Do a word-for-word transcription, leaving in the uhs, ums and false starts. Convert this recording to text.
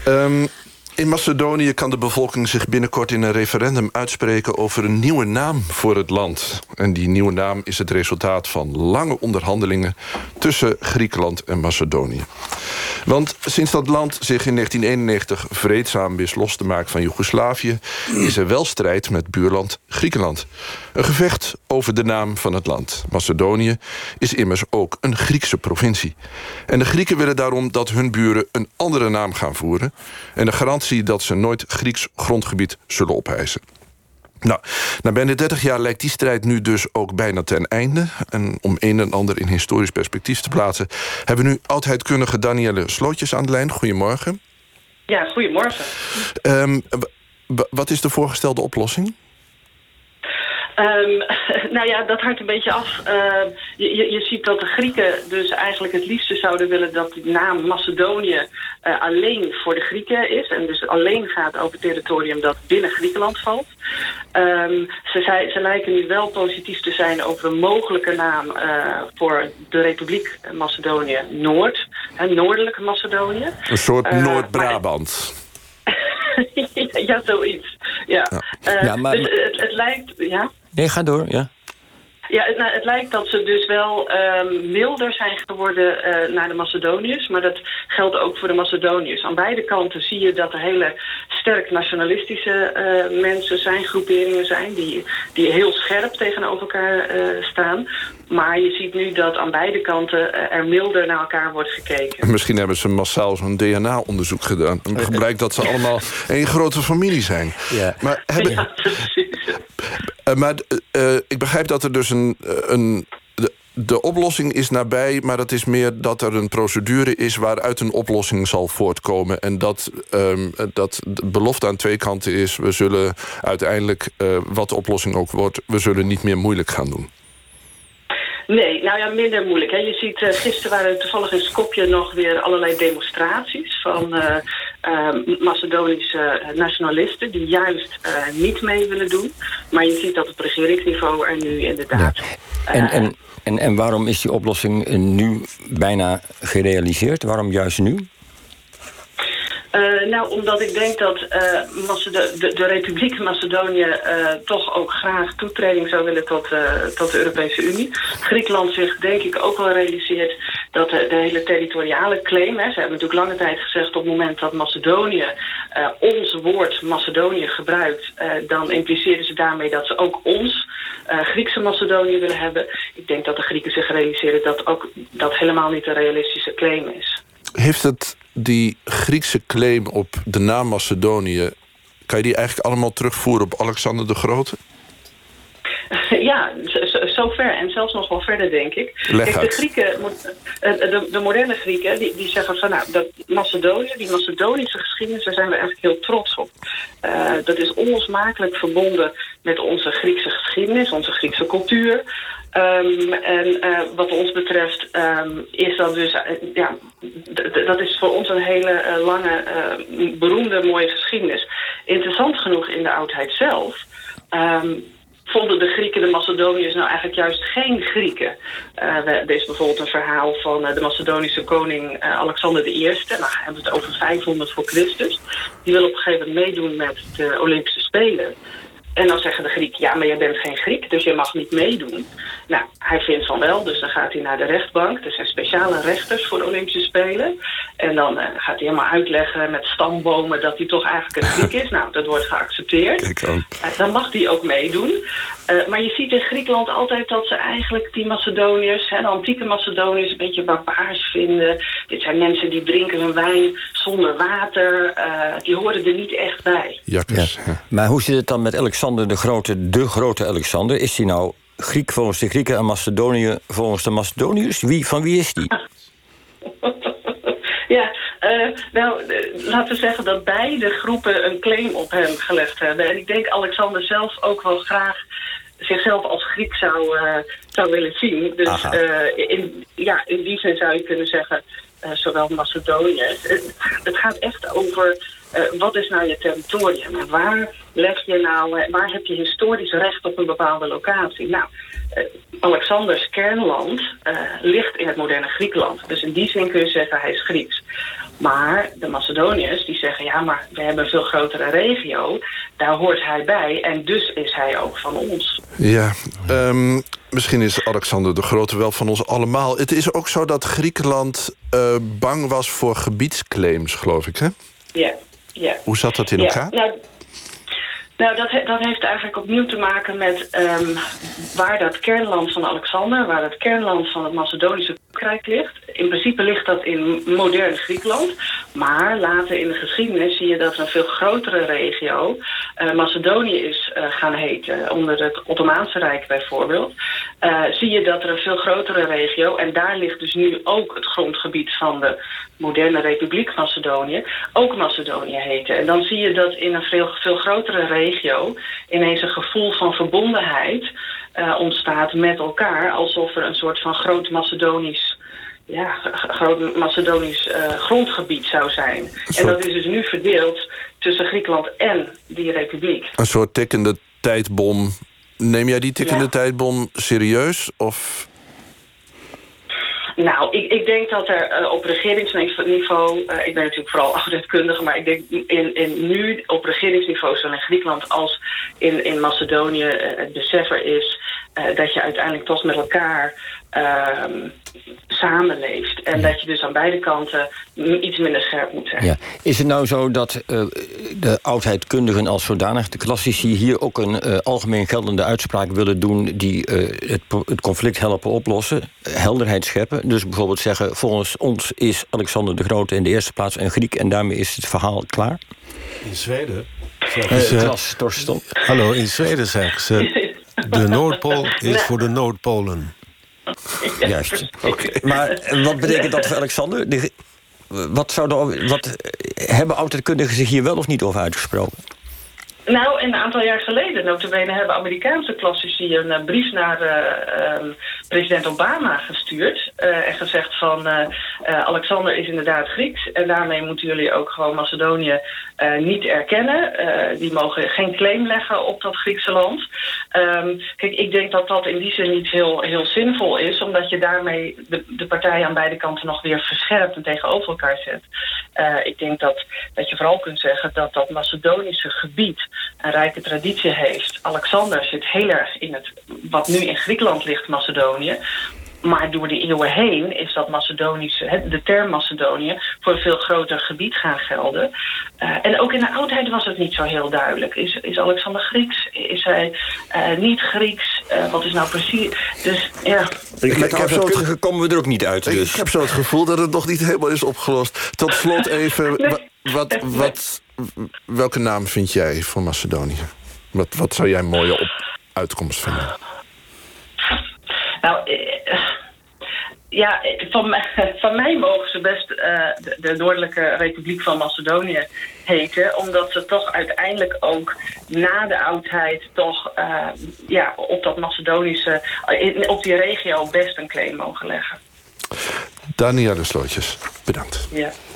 Um, in Macedonië kan de bevolking zich binnenkort in een referendum uitspreken over een nieuwe naam voor het land. En die nieuwe naam is het resultaat van lange onderhandelingen tussen Griekenland en Macedonië. Want sinds dat land zich in negentien eenennegentig vreedzaam wist los te maken van Joegoslavië, is er wel strijd met buurland Griekenland. Een gevecht over de naam van het land. Macedonië is immers ook een Griekse provincie. En de Grieken willen daarom dat hun buren een andere naam gaan voeren en de garantie dat ze nooit Grieks grondgebied zullen opeisen. Nou, na bijna dertig jaar lijkt die strijd nu dus ook bijna ten einde. En om een en ander in historisch perspectief te plaatsen, hebben we nu oudheidkundige Danielle Slootjes aan de lijn. Goedemorgen. Ja, goedemorgen. Um, wat is de voorgestelde oplossing? Um, nou ja, dat hangt een beetje af. Uh, je, je, je ziet dat de Grieken dus eigenlijk het liefste zouden willen dat de naam Macedonië uh, alleen voor de Grieken is. En dus alleen gaat over territorium dat binnen Griekenland valt. Um, ze, zei, ze lijken nu wel positief te zijn over een mogelijke naam uh, voor de Republiek Macedonië Noord. Hè, Noordelijke Macedonië. Een soort uh, Noord-Brabant. Ja, zoiets. Ja. Ja. Uh, ja, maar... dus het, het lijkt... Ja? Nee, ga door, ja. Ja, het, nou, het lijkt dat ze dus wel um, milder zijn geworden uh, naar de Macedoniërs. Maar dat geldt ook voor de Macedoniërs. Aan beide kanten zie je dat er hele sterk nationalistische uh, mensen zijn, groeperingen zijn, die, die heel scherp tegenover elkaar uh, staan. Maar je ziet nu dat aan beide kanten uh, er milder naar elkaar wordt gekeken. Misschien hebben ze massaal zo'n D N A-onderzoek gedaan. Dan blijkt dat ze allemaal één grote familie zijn. Ja. Maar hebben... Ja, precies. Uh, maar uh, ik begrijp dat er dus een... een de, de oplossing is nabij, maar dat is meer dat er een procedure is waaruit een oplossing zal voortkomen. En dat, um, dat de belofte aan twee kanten is, we zullen uiteindelijk, uh, wat de oplossing ook wordt, we zullen niet meer moeilijk gaan doen. Nee, nou ja, minder moeilijk. Hè. Je ziet, uh, gisteren waren er toevallig in Skopje nog weer allerlei demonstraties van uh, uh, Macedonische nationalisten die juist uh, niet mee willen doen. Maar je ziet dat op regeringsniveau er nu inderdaad... Ja. En, uh, en, en, en waarom is die oplossing nu bijna gerealiseerd? Waarom juist nu? Uh, nou, omdat ik denk dat uh, Macedo- de, de Republiek Macedonië uh, toch ook graag toetreding zou willen tot, uh, tot de Europese Unie. Griekenland zich denk ik ook wel realiseert dat de, de hele territoriale claim, hè, ze hebben natuurlijk lange tijd gezegd op het moment dat Macedonië uh, ons woord Macedonië gebruikt, uh, dan impliceren ze daarmee dat ze ook ons uh, Griekse Macedonië willen hebben. Ik denk dat de Grieken zich realiseren dat ook dat helemaal niet een realistische claim is. Heeft het die Griekse claim op de naam Macedonië, kan je die eigenlijk allemaal terugvoeren op Alexander de Grote? Ja, zover en zelfs nog wel verder, denk ik. Leg Kijk, de Grieken, de, de moderne Grieken, die, die zeggen van nou, dat Macedonië, die Macedonische geschiedenis, daar zijn we eigenlijk heel trots op. Uh, dat is onlosmakelijk verbonden met onze Griekse geschiedenis, onze Griekse cultuur. Um, en uh, wat ons betreft um, is dat dus, uh, ja, d- d- dat is voor ons een hele uh, lange, uh, beroemde, mooie geschiedenis. Interessant genoeg in de oudheid zelf Um, vonden de Grieken de Macedoniërs nou eigenlijk juist geen Grieken. Uh, er is bijvoorbeeld een verhaal van uh, de Macedonische koning uh, Alexander de Eerste. Nou, we hebben het over vijfhonderd voor Christus. Die wil op een gegeven moment meedoen met de Olympische Spelen. En dan zeggen de Grieken, ja, maar jij bent geen Griek, dus je mag niet meedoen. Nou, hij vindt van wel, dus dan gaat hij naar de rechtbank. Er zijn speciale rechters voor de Olympische Spelen. En dan uh, gaat hij helemaal uitleggen met stambomen dat hij toch eigenlijk een Griek is. Nou, dat wordt geaccepteerd. Uh, dan mag hij ook meedoen. Uh, maar je ziet in Griekenland altijd dat ze eigenlijk die Macedoniërs, hè, de antieke Macedoniërs, een beetje barbaars vinden. Dit zijn mensen die drinken hun wijn zonder water. Uh, die horen er niet echt bij. Jakkers, ja. Ja. Maar hoe zit het dan met Alexander de Grote, de grote Alexander? Is hij nou Griek volgens de Grieken en Macedonië volgens de Macedoniërs? Wie, van wie is die? Ja, uh, nou, uh, laten we zeggen dat beide groepen een claim op hem gelegd hebben. En ik denk Alexander zelf ook wel graag zichzelf als Griek zou, uh, zou willen zien. Dus uh, in, ja, in die zin zou je kunnen zeggen, uh, zowel Macedonië. Het, het gaat echt over uh, wat is nou je territorium en waar leg je nou, waar heb je historisch recht op een bepaalde locatie? Nou, uh, Alexanders kernland uh, ligt in het moderne Griekenland. Dus in die zin kun je zeggen hij is Grieks. Maar de Macedoniërs die zeggen, ja, maar we hebben een veel grotere regio. Daar hoort hij bij en dus is hij ook van ons. Ja, um, misschien is Alexander de Grote wel van ons allemaal. Het is ook zo dat Griekenland uh, bang was voor gebiedsclaims, geloof ik, hè? Ja, ja. Hoe zat dat in ja, elkaar? Nou, Nou, dat, he, dat heeft eigenlijk opnieuw te maken met um, waar dat kernland van Alexander, waar het kernland van het Macedonische Koninkrijk ligt. In principe ligt dat in modern Griekenland. Maar later in de geschiedenis zie je dat een veel grotere regio uh, Macedonië is uh, gaan heten. Onder het Ottomaanse Rijk bijvoorbeeld. Uh, zie je dat er een veel grotere regio, en daar ligt dus nu ook het grondgebied van de moderne Republiek Macedonië, ook Macedonië heten. En dan zie je dat in een veel, veel grotere regio ineens een gevoel van verbondenheid uh, ontstaat met elkaar, alsof er een soort van groot Macedonisch, ja, groot Macedonisch uh, grondgebied zou zijn. Soort... En dat is dus nu verdeeld tussen Griekenland en die republiek. Een soort tikkende tijdbom. Neem jij die tikkende ja. tijdbom serieus? Of... Nou, ik, ik denk dat er uh, op regeringsniveau, uh, ik ben natuurlijk vooral oudheidkundige, maar ik denk in, in nu op regeringsniveau, zowel in Griekenland als in, in Macedonië, uh, het besef er is uh, dat je uiteindelijk toch met elkaar uh, samenleeft. En dat je dus aan beide kanten iets minder scherp moet zijn. Ja. Is het nou zo dat uh, de oudheidkundigen als zodanig, de klassici, hier ook een uh, algemeen geldende uitspraak willen doen die uh, het, het conflict helpen oplossen, helderheid scheppen? Dus bijvoorbeeld zeggen, volgens ons is Alexander de Grote in de eerste plaats een Griek en daarmee is het verhaal klaar? In Zweden zeggen ze... Uh, Klas, Torsten. Hallo, in Zweden zeggen ze, de Noordpool is voor de Noordpolen. Juist. Okay. Maar wat betekent dat voor Alexander? De, wat, zou de, wat hebben oudheidkundigen zich hier wel of niet over uitgesproken? Nou, een aantal jaar geleden, notabene, hebben Amerikaanse klassici een uh, brief naar uh, um, president Obama gestuurd. Uh, en gezegd van, uh, uh, Alexander is inderdaad Grieks en daarmee moeten jullie ook gewoon Macedonië uh, niet erkennen. Uh, die mogen geen claim leggen op dat Griekse land. Um, kijk, ik denk dat dat in die zin niet heel, heel zinvol is, omdat je daarmee de, de partijen aan beide kanten nog weer verscherpt en tegenover elkaar zet. Uh, ik denk dat, dat je vooral kunt zeggen dat dat Macedonische gebied een rijke traditie heeft. Alexander zit heel erg in het, wat nu in Griekenland ligt, Macedonië. Maar door de eeuwen heen is dat Macedonische, de term Macedonië, voor een veel groter gebied gaan gelden. Uh, en ook in de oudheid was het niet zo heel duidelijk. Is, is Alexander Grieks? Is hij uh, niet Grieks? Uh, wat is nou precies? Dus ja. Ik, Met oudheidkundigen komen we er ook niet uit. Dus. Ik heb zo het gevoel dat het nog niet helemaal is opgelost. Tot slot even, nee. wat, wat, welke naam vind jij voor Macedonië? Wat, wat zou jij een mooie op uitkomst vinden? Nou, eh, ja, van, van mij mogen ze best uh, de, de Noordelijke Republiek van Macedonië heten, omdat ze toch uiteindelijk ook na de oudheid toch uh, ja, op dat Macedonische, in, op die regio best een claim mogen leggen. Daniëlle Slootjes, bedankt. Ja.